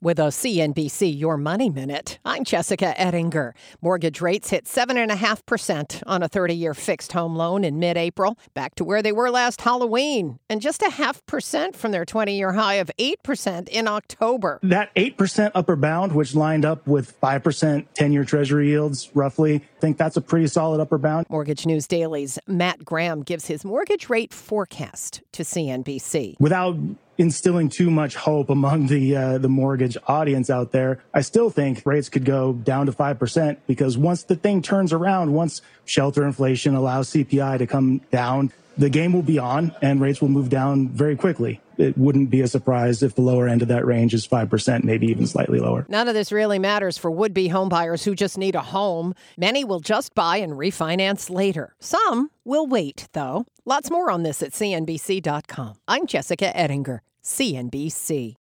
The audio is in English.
With a CNBC Your Money Minute, I'm Jessica Ettinger. Mortgage rates hit 7.5% on a 30-year fixed home loan in mid-April, back to where they were last Halloween, and just 0.5% from their 20-year high of 8% in October. That 8% upper bound, which lined up with 5% 10-year Treasury yields, roughly, I think that's a pretty solid upper bound. Mortgage News Daily's Matt Graham gives his mortgage rate forecast to CNBC. Without instilling too much hope among the mortgage audience out there, I still think rates could go down to 5% because once the thing turns around, once shelter inflation allows CPI to come down, the game will be on and rates will move down very quickly. It wouldn't be a surprise if the lower end of that range is 5%, maybe even slightly lower. None of this really matters for would-be homebuyers who just need a home. Many will just buy and refinance later. Some will wait, though. Lots more on this at CNBC.com. I'm Jessica Ettinger, CNBC.